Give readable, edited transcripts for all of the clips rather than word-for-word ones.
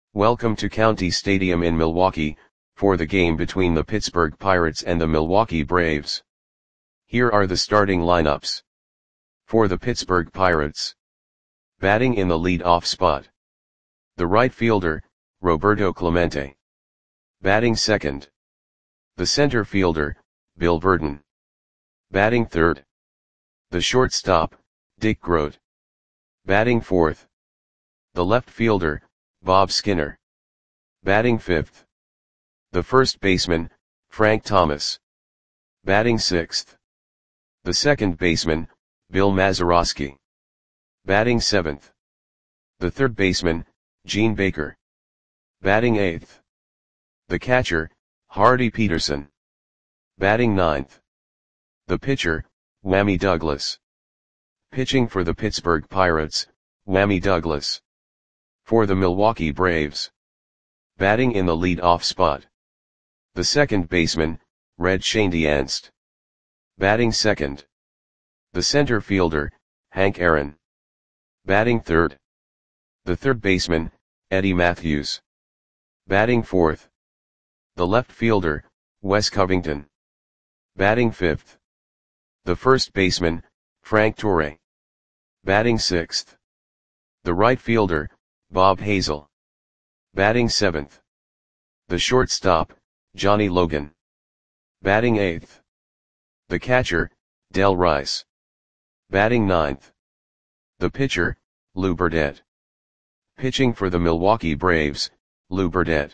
Welcome to County Stadium in Milwaukee, for the game between the Pittsburgh Pirates and the Milwaukee Braves. Here are the starting lineups. For the Pittsburgh Pirates. Batting in the lead-off spot. The right fielder, Roberto Clemente. Batting second. The center fielder, Bill Virdon. Batting third. The shortstop, Dick Groat. Batting fourth. The left fielder, Bob Skinner. Batting fifth. The first baseman, Frank Thomas. Batting sixth. The second baseman, Bill Mazeroski. Batting seventh. The third baseman, Gene Baker. Batting eighth. The catcher, Hardy Peterson. Batting ninth. The pitcher, Whammy Douglas. Pitching for the Pittsburgh Pirates, Whammy Douglas. For the Milwaukee Braves. Batting in the lead-off spot. The second baseman, Red Schoendienst. Batting second. The center fielder, Hank Aaron. Batting third. The third baseman, Eddie Mathews. Batting fourth. The left fielder, Wes Covington. Batting fifth. The first baseman, Frank Torre. Batting sixth. The right fielder, Bob Hazel. Batting seventh. The shortstop, Johnny Logan. Batting eighth. The catcher, Del Rice. Batting ninth. The pitcher, Lou Burdett. Pitching for the Milwaukee Braves, Lou Burdett.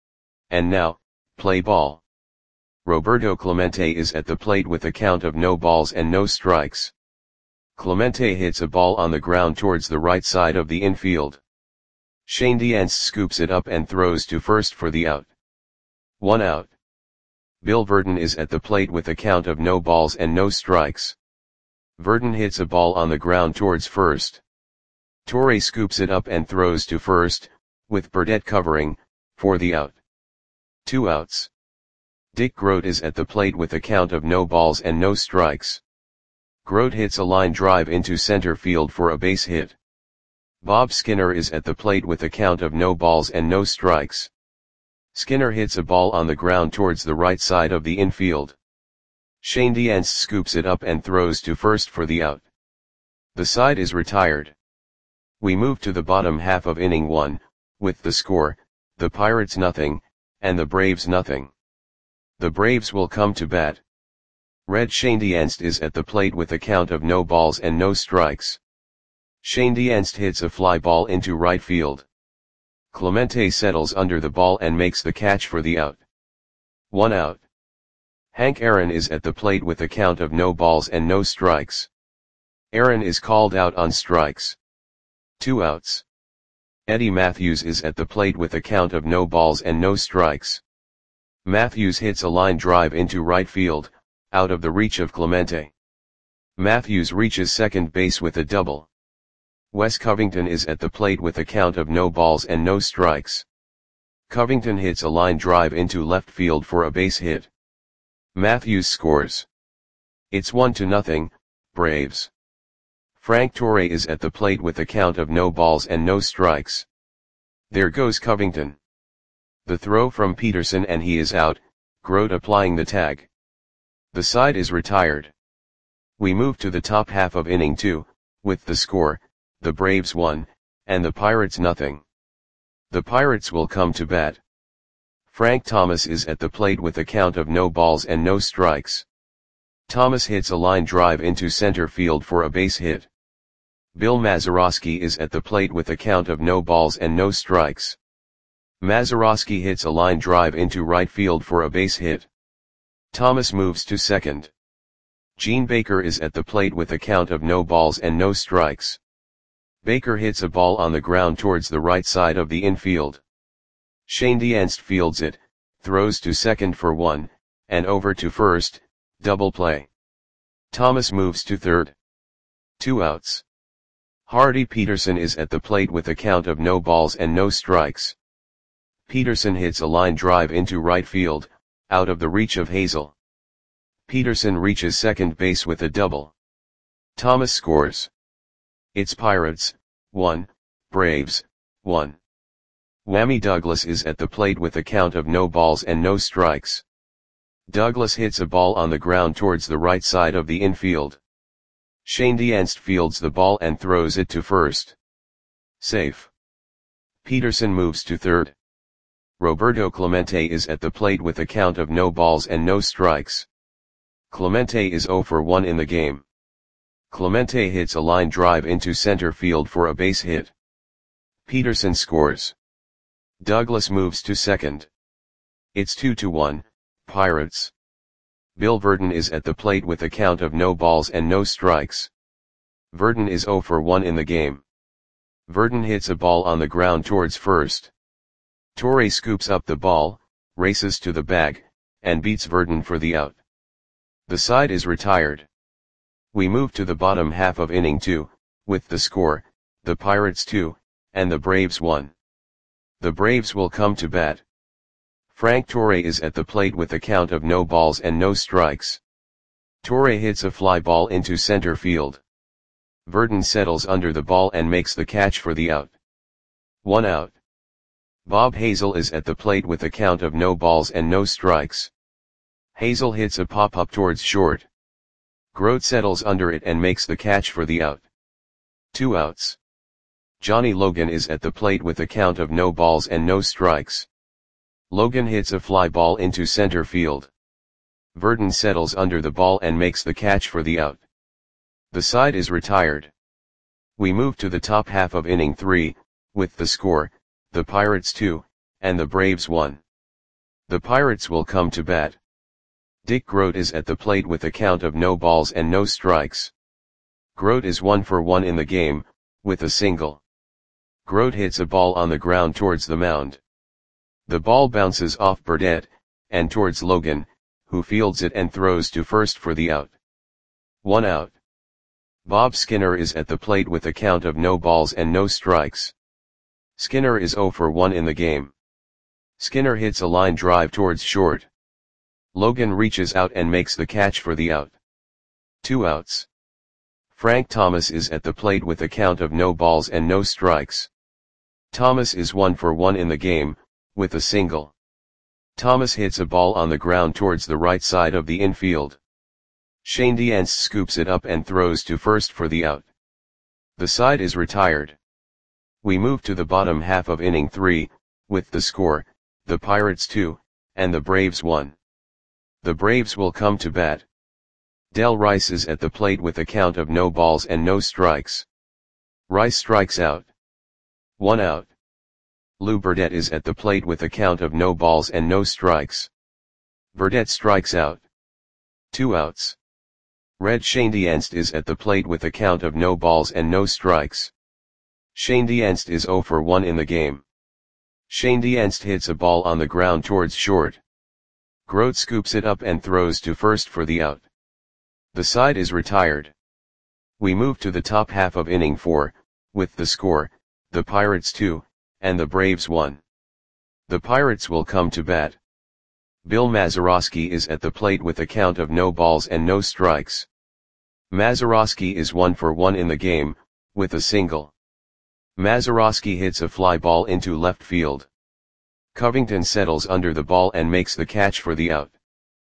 And now, play ball. Roberto Clemente is at the plate with a count of no balls and no strikes. Clemente hits a ball on the ground towards the right side of the infield. Schoendienst scoops it up and throws to first for the out. 1 out. Bill Virdon is at the plate with a count of no balls and no strikes. Virdon hits a ball on the ground towards first. Torre scoops it up and throws to first, with Burdett covering, for the out. 2 outs. Dick Groat is at the plate with a count of no balls and no strikes. Groat hits a line drive into center field for a base hit. Bob Skinner is at the plate with a count of no balls and no strikes. Skinner hits a ball on the ground towards the right side of the infield. Schoendienst scoops it up and throws to first for the out. The side is retired. We move to the bottom half of inning 1, with the score, the Pirates nothing, and the Braves nothing. The Braves will come to bat. Red Schoendienst is at the plate with a count of no balls and no strikes. Schoendienst hits a fly ball into right field. Clemente settles under the ball and makes the catch for the out. 1 out. Hank Aaron is at the plate with a count of no balls and no strikes. Aaron is called out on strikes. 2 outs. Eddie Mathews is at the plate with a count of no balls and no strikes. Mathews hits a line drive into right field, out of the reach of Clemente. Mathews reaches second base with a double. Wes Covington is at the plate with a count of no balls and no strikes. Covington hits a line drive into left field for a base hit. Mathews scores. It's 1-0, Braves. Frank Torre is at the plate with a count of no balls and no strikes. There goes Covington. The throw from Peterson and he is out, Groat applying the tag. The side is retired. We move to the top half of inning 2, with the score, the Braves 1, and the Pirates nothing. The Pirates will come to bat. Frank Thomas is at the plate with a count of no balls and no strikes. Thomas hits a line drive into center field for a base hit. Bill Mazeroski is at the plate with a count of no balls and no strikes. Mazeroski hits a line drive into right field for a base hit. Thomas moves to second. Gene Baker is at the plate with a count of no balls and no strikes. Baker hits a ball on the ground towards the right side of the infield. Schoendienst fields it, throws to second for 1, and over to first, double play. Thomas moves to third. 2 outs. Hardy Peterson is at the plate with a count of no balls and no strikes. Peterson hits a line drive into right field, out of the reach of Hazel. Peterson reaches second base with a double. Thomas scores. It's Pirates, 1, Braves, 1. Whammy Douglas is at the plate with a count of no balls and no strikes. Douglas hits a ball on the ground towards the right side of the infield. Shane Dienst fields the ball and throws it to first. Safe. Peterson moves to third. Roberto Clemente is at the plate with a count of no balls and no strikes. Clemente is 0 for 1 in the game. Clemente hits a line drive into center field for a base hit. Peterson scores. Douglas moves to second. It's 2-1, Pirates. Bill Virdon is at the plate with a count of no balls and no strikes. Virdon is 0 for 1 in the game. Virdon hits a ball on the ground towards first. Torre scoops up the ball, races to the bag, and beats Virdon for the out. The side is retired. We move to the bottom half of inning 2, with the score, the Pirates 2, and the Braves 1. The Braves will come to bat. Frank Torre is at the plate with a count of no balls and no strikes. Torre hits a fly ball into center field. Virdon settles under the ball and makes the catch for the out. 1 out. Bob Hazel is at the plate with a count of no balls and no strikes. Hazel hits a pop-up towards short. Grote settles under it and makes the catch for the out. 2 outs. Johnny Logan is at the plate with a count of no balls and no strikes. Logan hits a fly ball into center field. Virdon settles under the ball and makes the catch for the out. The side is retired. We move to the top half of inning 3, with the score, the Pirates 2, and the Braves 1. The Pirates will come to bat. Dick Grote is at the plate with a count of no balls and no strikes. Grote is 1 for 1 in the game, with a single. Grote hits a ball on the ground towards the mound. The ball bounces off Burdette, and towards Logan, who fields it and throws to first for the out. 1 out. Bob Skinner is at the plate with a count of no balls and no strikes. Skinner is 0 for 1 in the game. Skinner hits a line drive towards short. Logan reaches out and makes the catch for the out. 2 outs. Frank Thomas is at the plate with a count of no balls and no strikes. Thomas is 1 for 1 in the game, with a single. Thomas hits a ball on the ground towards the right side of the infield. Shane Dienst scoops it up and throws to first for the out. The side is retired. We move to the bottom half of inning 3, with the score, the Pirates 2, and the Braves 1. The Braves will come to bat. Del Rice is at the plate with a count of no balls and no strikes. Rice strikes out. 1 out. Lou Burdette is at the plate with a count of no balls and no strikes. Burdette strikes out. 2 outs. Red Shane Dienst is at the plate with a count of no balls and no strikes. Shane Dienst is 0 for 1 in the game. Shane Dienst hits a ball on the ground towards short. Grote scoops it up and throws to first for the out. The side is retired. We move to the top half of inning 4, with the score, the Pirates 2, and the Braves 1. The Pirates will come to bat. Bill Mazeroski is at the plate with a count of no balls and no strikes. Mazeroski is 1 for 1 in the game, with a single. Mazeroski hits a fly ball into left field. Covington settles under the ball and makes the catch for the out.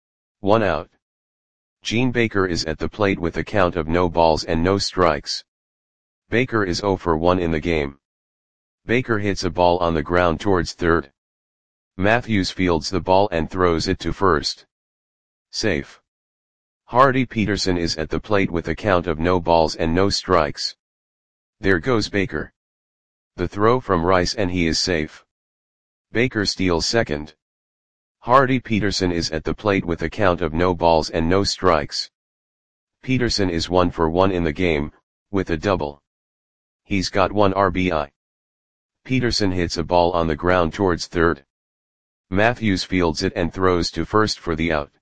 1 out. Gene Baker is at the plate with a count of no balls and no strikes. Baker is 0 for 1 in the game. Baker hits a ball on the ground towards third. Matthews fields the ball and throws it to first. Safe. Hardy Peterson is at the plate with a count of no balls and no strikes. There goes Baker. The throw from Rice and he is safe. Baker steals second. Hardy Peterson is at the plate with a count of no balls and no strikes. Peterson is 1 for 1 in the game, with a double. He's got 1 RBI. Peterson hits a ball on the ground towards third. Matthews fields it and throws to first for the out.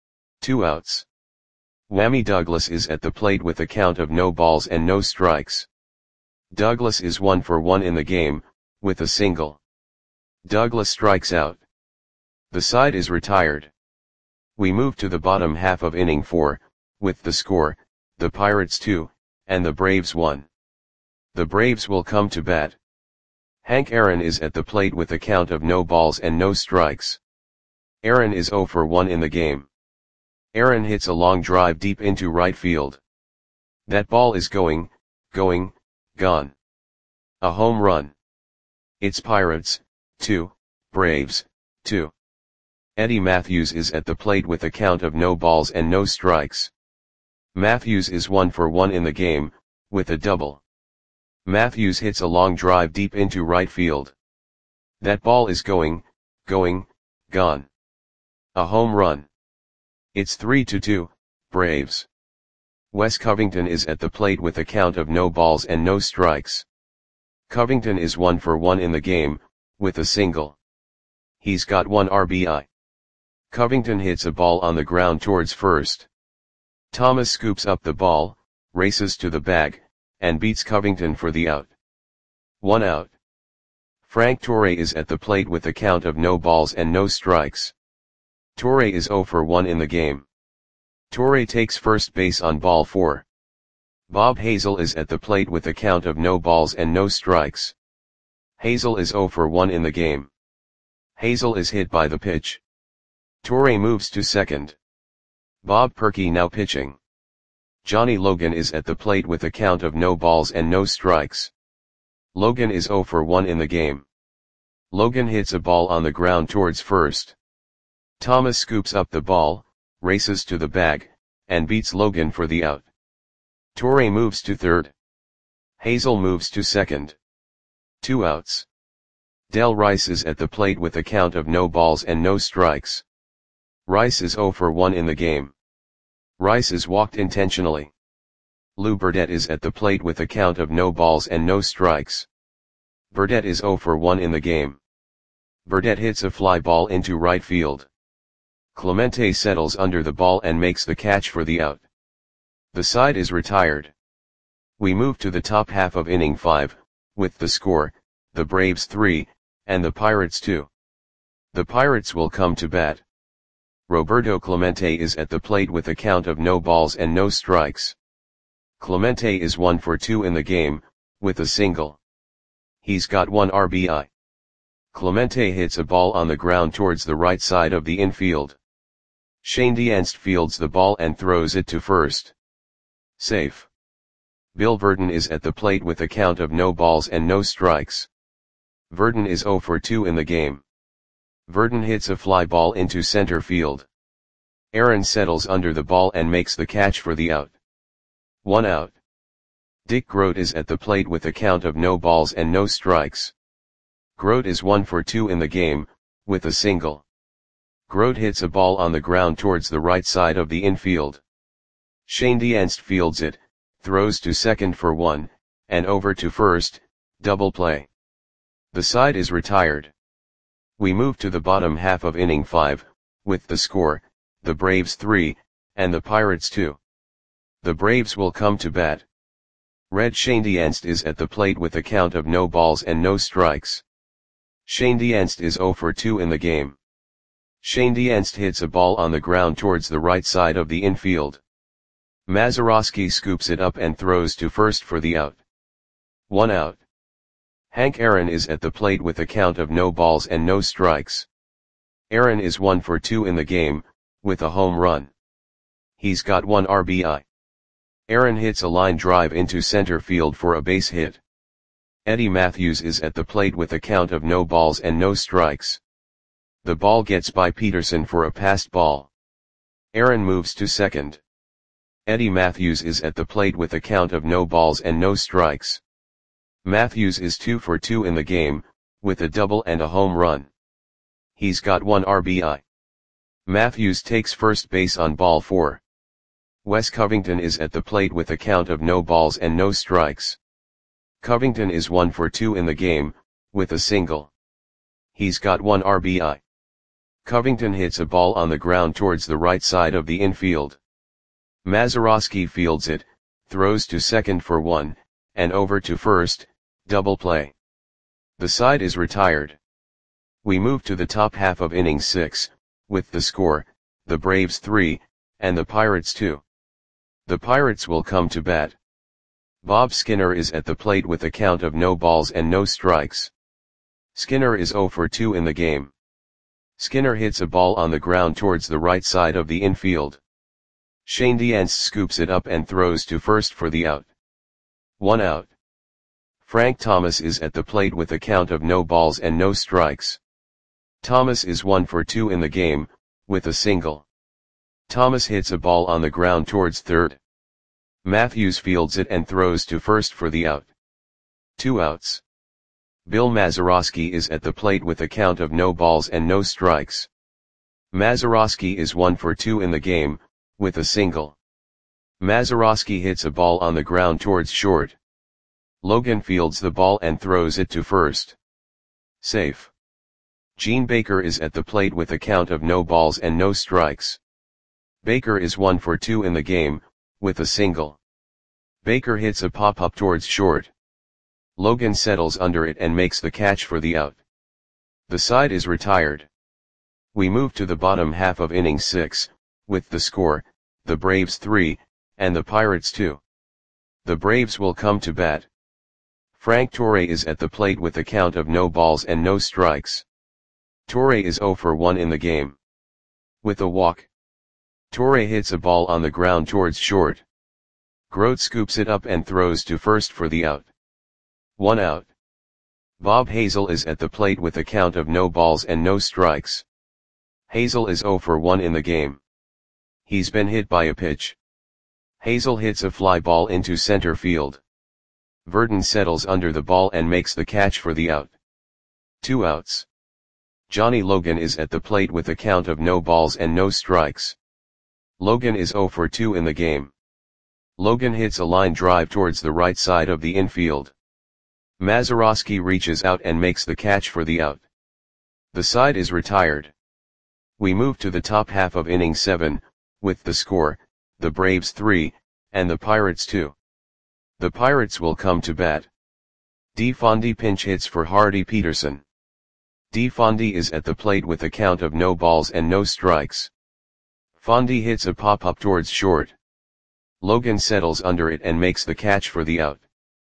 2 outs. Whammy Douglas is at the plate with a count of no balls and no strikes. Douglas is 1 for 1 in the game, with a single. Douglas strikes out. The side is retired. We move to the bottom half of inning 4, with the score, the Pirates 2, and the Braves 1. The Braves will come to bat. Hank Aaron is at the plate with a count of no balls and no strikes. Aaron is 0 for 1 in the game. Aaron hits a long drive deep into right field. That ball is going, gone. A home run. It's Pirates, 2, Braves, 2. Eddie Matthews is at the plate with a count of no balls and no strikes. Matthews is 1 for 1 in the game, with a double. Matthews hits a long drive deep into right field. That ball is going, gone. A home run. It's 3-2, Braves. Wes Covington is at the plate with a count of no balls and no strikes. Covington is 1 for 1 in the game, with a single. He's got 1 RBI. Covington hits a ball on the ground towards first. Thomas scoops up the ball, races to the bag, and beats Covington for the out. 1 out. Frank Torre is at the plate with a count of no balls and no strikes. Torre is 0 for 1 in the game. Torre takes first base on ball 4. Bob Hazel is at the plate with a count of no balls and no strikes. Hazel is 0 for 1 in the game. Hazel is hit by the pitch. Torre moves to second. Bob Perky now pitching. Johnny Logan is at the plate with a count of no balls and no strikes. Logan is 0 for 1 in the game. Logan hits a ball on the ground towards first. Thomas scoops up the ball, races to the bag, and beats Logan for the out. Torre moves to third. Hazel moves to second. 2 outs. Del Rice is at the plate with a count of no balls and no strikes. Rice is 0 for 1 in the game. Rice is walked intentionally. Lou Burdette is at the plate with a count of no balls and no strikes. Burdette is 0 for 1 in the game. Burdette hits a fly ball into right field. Clemente settles under the ball and makes the catch for the out. The side is retired. We move to the top half of inning 5, with the score, the Braves 3, and the Pirates 2. The Pirates will come to bat. Roberto Clemente is at the plate with a count of no balls and no strikes. Clemente is 1 for 2 in the game, with a single. He's got 1 RBI. Clemente hits a ball on the ground towards the right side of the infield. Shane Dienst fields the ball and throws it to first. Safe. Bill Verdon is at the plate with a count of no balls and no strikes. Verdon is 0 for 2 in the game. Verdon hits a fly ball into center field. Aaron settles under the ball and makes the catch for the out. 1 out. Dick Groat is at the plate with a count of no balls and no strikes. Groat is 1 for 2 in the game, with a single. Groat hits a ball on the ground towards the right side of the infield. Shane Dienst fields it, throws to second for 1, and over to first, double play. The side is retired. We move to the bottom half of inning 5, with the score, the Braves 3, and the Pirates 2. The Braves will come to bat. Red Shane Dienst is at the plate with a count of no balls and no strikes. Shane Dienst is 0 for 2 in the game. Shane Dienst hits a ball on the ground towards the right side of the infield. Mazeroski scoops it up and throws to first for the out. 1 out. Hank Aaron is at the plate with a count of no balls and no strikes. Aaron is 1 for 2 in the game, with a home run. He's got 1 RBI. Aaron hits a line drive into center field for a base hit. Eddie Matthews is at the plate with a count of no balls and no strikes. The ball gets by Peterson for a passed ball. Aaron moves to second. Eddie Matthews is at the plate with a count of no balls and no strikes. Matthews is 2 for 2 in the game, with a double and a home run. He's got 1 RBI. Matthews takes first base on ball 4. Wes Covington is at the plate with a count of no balls and no strikes. Covington is 1 for 2 in the game, with a single. He's got 1 RBI. Covington hits a ball on the ground towards the right side of the infield. Mazeroski fields it, throws to second for 1, and over to first, double play. The side is retired. We move to the top half of inning 6, with the score, the Braves 3, and the Pirates 2. The Pirates will come to bat. Bob Skinner is at the plate with a count of no balls and no strikes. Skinner is 0 for 2 in the game. Skinner hits a ball on the ground towards the right side of the infield. Shane Deans scoops it up and throws to first for the out. 1 out. Frank Thomas is at the plate with a count of no balls and no strikes. Thomas is 1 for 2 in the game, with a single. Thomas hits a ball on the ground towards third. Matthews fields it and throws to first for the out. 2 outs. Bill Mazeroski is at the plate with a count of no balls and no strikes. Mazeroski is 1 for 2 in the game, with a single. Mazeroski hits a ball on the ground towards short. Logan fields the ball and throws it to first. Safe. Gene Baker is at the plate with a count of no balls and no strikes. Baker is 1 for 2 in the game, with a single. Baker hits a pop-up towards short. Logan settles under it and makes the catch for the out. The side is retired. We move to the bottom half of inning 6, with the score, the Braves 3, and the Pirates 2. The Braves will come to bat. Frank Torre is at the plate with a count of no balls and no strikes. Torre is 0 for 1 in the game. With a walk. Torre hits a ball on the ground towards short. Grote scoops it up and throws to first for the out. 1 out. Bob Hazel is at the plate with a count of no balls and no strikes. Hazel is 0 for 1 in the game. He's been hit by a pitch. Hazel hits a fly ball into center field. Verdon settles under the ball and makes the catch for the out. 2 outs. Johnny Logan is at the plate with a count of no balls and no strikes. Logan is 0 for 2 in the game. Logan hits a line drive towards the right side of the infield. Mazeroski reaches out and makes the catch for the out. The side is retired. We move to the top half of inning 7, with the score, the Braves 3, and the Pirates 2. The Pirates will come to bat. DeFondy pinch hits for Hardy Peterson. DeFondy is at the plate with a count of no balls and no strikes. Fondy hits a pop-up towards short. Logan settles under it and makes the catch for the out.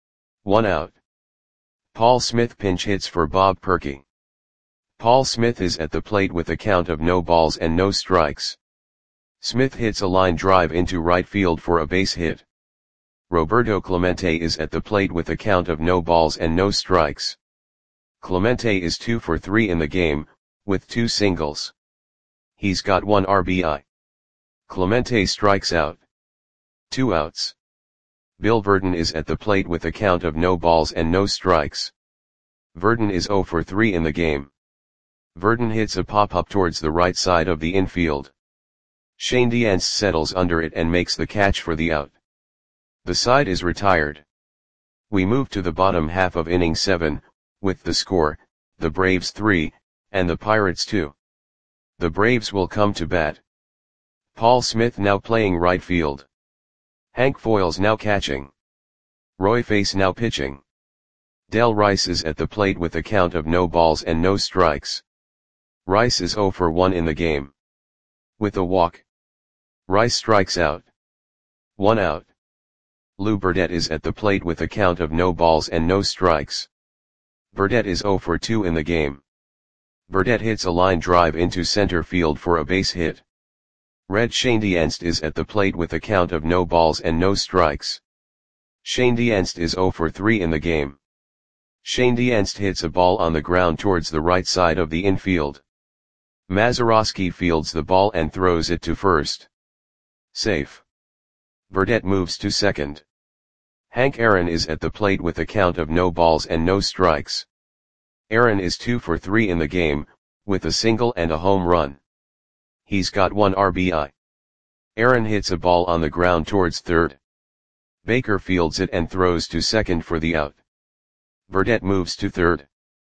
1 out. Paul Smith pinch hits for Bob Perky. Paul Smith is at the plate with a count of no balls and no strikes. Smith hits a line drive into right field for a base hit. Roberto Clemente is at the plate with a count of no balls and no strikes. Clemente is 2 for 3 in the game, with 2 singles. He's got 1 RBI. Clemente strikes out. 2 outs. Bill Verdon is at the plate with a count of no balls and no strikes. Verdon is 0 for 3 in the game. Verdon hits a pop-up towards the right side of the infield. Shane Deans settles under it and makes the catch for the out. The side is retired. We move to the bottom half of inning 7, with the score, the Braves 3, and the Pirates 2. The Braves will come to bat. Paul Smith now playing right field. Hank Foyles now catching. Roy Face now pitching. Del Rice is at the plate with a count of no balls and no strikes. Rice is 0 for 1 in the game. With a walk. Rice strikes out. 1 out. Lou Burdette is at the plate with a count of no balls and no strikes. Burdette is 0 for 2 in the game. Burdette hits a line drive into center field for a base hit. Red Shane Deans is at the plate with a count of no balls and no strikes. Shane Deans is 0 for 3 in the game. Shane Deans hits a ball on the ground towards the right side of the infield. Mazeroski fields the ball and throws it to first. Safe. Burdette moves to second. Hank Aaron is at the plate with a count of no balls and no strikes. Aaron is 2 for 3 in the game, with a single and a home run. He's got 1 RBI. Aaron hits a ball on the ground towards third. Baker fields it and throws to second for the out. Burdette moves to third.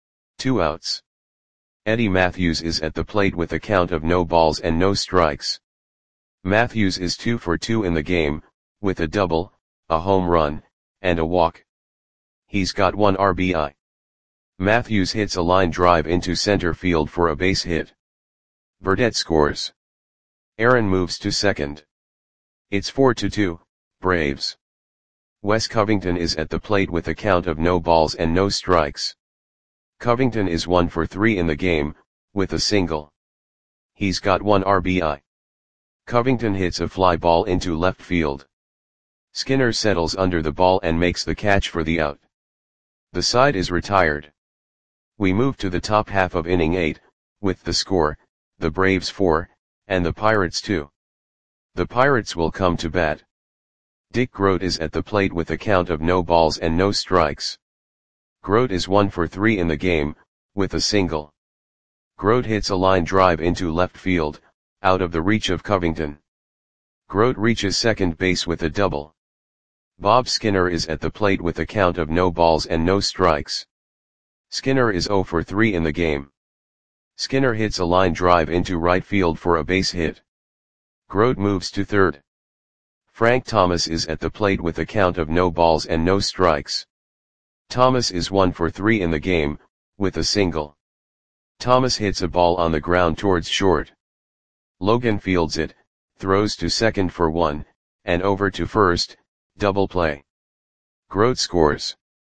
2 outs. Eddie Matthews is at the plate with a count of no balls and no strikes. Matthews is 2 for 2 in the game, with a double, a home run, and a walk. He's got 1 RBI. Matthews hits a line drive into center field for a base hit. Burdette scores. Aaron moves to second. It's 4-2, Braves. Wes Covington is at the plate with a count of no balls and no strikes. Covington is 1 for 3 in the game, with a single. He's got 1 RBI. Covington hits a fly ball into left field. Skinner settles under the ball and makes the catch for the out. The side is retired. We move to the top half of inning 8, with the score, the Braves 4, and the Pirates 2. The Pirates will come to bat. Dick Groat is at the plate with a count of no balls and no strikes. Groat is 1 for 3 in the game, with a single. Groat hits a line drive into left field, out of the reach of Covington. Groat reaches second base with a double. Bob Skinner is at the plate with a count of no balls and no strikes. Skinner is 0 for 3 in the game. Skinner hits a line drive into right field for a base hit. Groat moves to third. Frank Thomas is at the plate with a count of no balls and no strikes. Thomas is 1 for 3 in the game, with a single. Thomas hits a ball on the ground towards short. Logan fields it, throws to second for 1, and over to first, double play. Groat scores.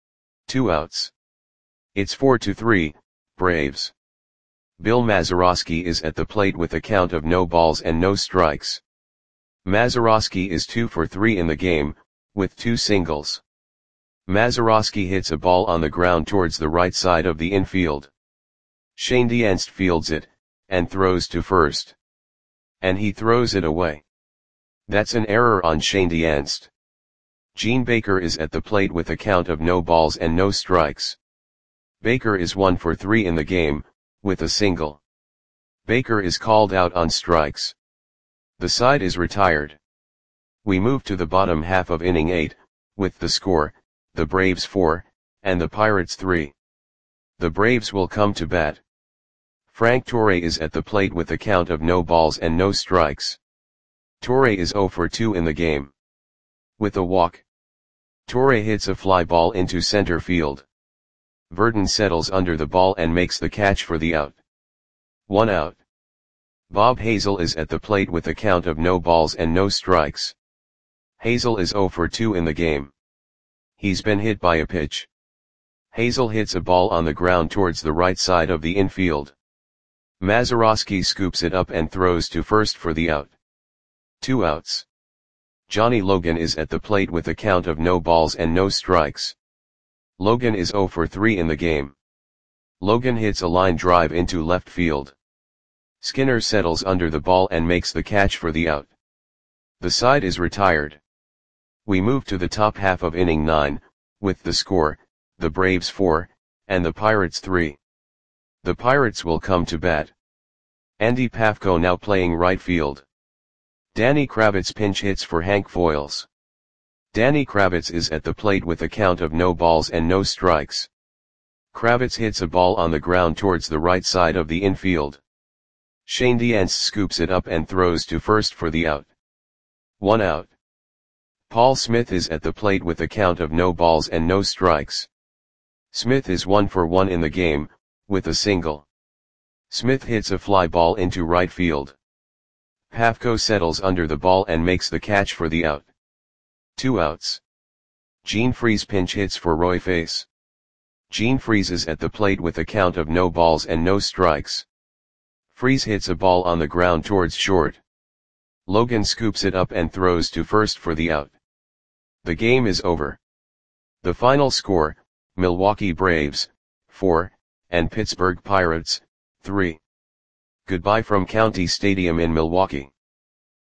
2 outs. It's 4-3, Braves. Bill Mazeroski is at the plate with a count of no balls and no strikes. Mazeroski is 2 for 3 in the game, with 2 singles. Mazeroski hits a ball on the ground towards the right side of the infield. Shane Dienst fields it, and throws to first. And he throws it away. That's an error on Shane Dienst. Gene Baker is at the plate with a count of no balls and no strikes. Baker is 1 for 3 in the game, with a single. Baker is called out on strikes. The side is retired. We move to the bottom half of inning 8, with the score, the Braves 4, and the Pirates 3. The Braves will come to bat. Frank Torre is at the plate with a count of no balls and no strikes. Torre is 0 for 2 in the game. With a walk. Torre hits a fly ball into center field. Verdon settles under the ball and makes the catch for the out. 1 out. Bob Hazel is at the plate with a count of no balls and no strikes. Hazel is 0 for 2 in the game. He's been hit by a pitch. Hazel hits a ball on the ground towards the right side of the infield. Mazeroski scoops it up and throws to first for the out. 2 outs. Johnny Logan is at the plate with a count of no balls and no strikes. Logan is 0 for 3 in the game. Logan hits a line drive into left field. Skinner settles under the ball and makes the catch for the out. The side is retired. We move to the top half of inning 9, with the score, the Braves 4, and the Pirates 3. The Pirates will come to bat. Andy Pafko now playing right field. Danny Kravitz pinch hits for Hank Foils. Danny Kravitz is at the plate with a count of no balls and no strikes. Kravitz hits a ball on the ground towards the right side of the infield. Shane Dienst scoops it up and throws to first for the out. 1 out. Paul Smith is at the plate with a count of no balls and no strikes. Smith is 1 for 1 in the game, with a single. Smith hits a fly ball into right field. Pafko settles under the ball and makes the catch for the out. 2 outs. Gene Freese pinch hits for Roy Face. Gene Freese is at the plate with a count of no balls and no strikes. Freese hits a ball on the ground towards short. Logan scoops it up and throws to first for the out. The game is over. The final score, Milwaukee Braves, 4, and Pittsburgh Pirates, 3. Goodbye from County Stadium in Milwaukee.